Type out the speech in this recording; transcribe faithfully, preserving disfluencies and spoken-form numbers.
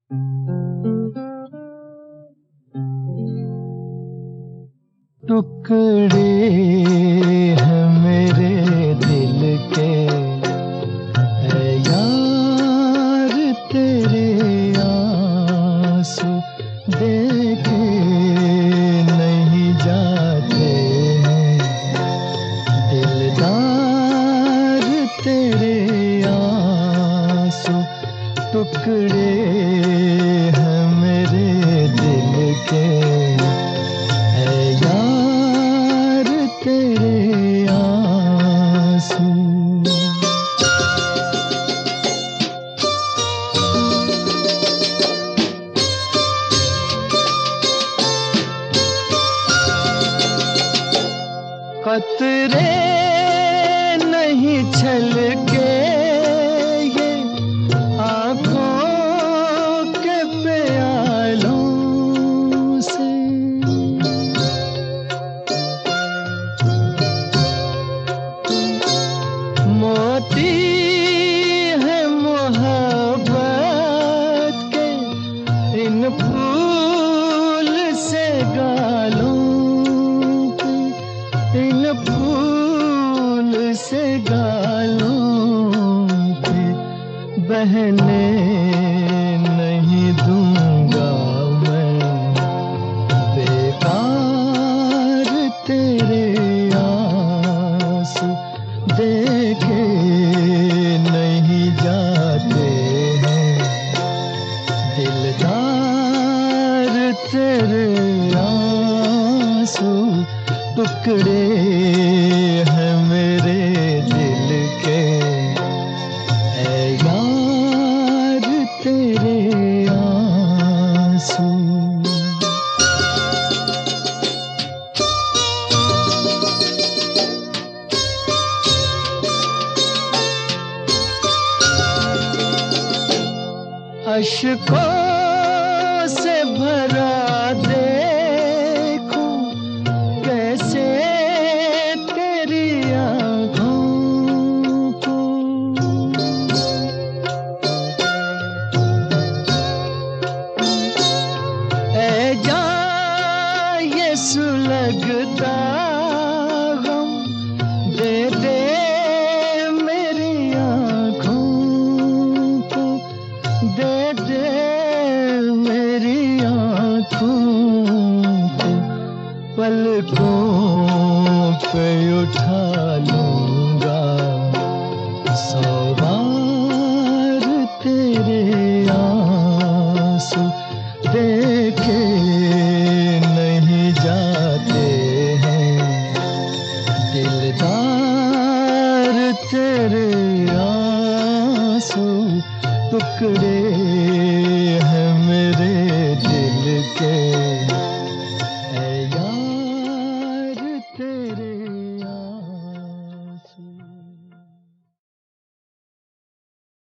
टुकड़े हैं मेरे दिल के, ऐ यार तेरे आंसू देखे नहीं जाते हैं। दिलदार तेरे आंसू टुकड़े हैं मेरे दिल के, तेरे आंसू। कतरे नहीं छलके ये आँखों के प्यालों से, मोती है मोहब्बत के इन फूल से गालों के, इन फूल से गालों के बहने नहीं दूंगा मैं। बेकार तेरे आंसू देखे नहीं जाते हैं। दिलदार तेरे आंसू टुकड़े हैं मेरे दिल के, ऐ यार तेरे आंसू। अश्कों से भरा देखूं कैसे तेरी आँखों को, ऐ जान ये सुलगता गम दे दे मेरी आँखों को, दे दे मेरी आँखों को। पलकों पे उठा लूंगा सौ बार तेरे आंसू देखे नहीं जाते हैं। दिलदार तेरे आंसू टुकड़े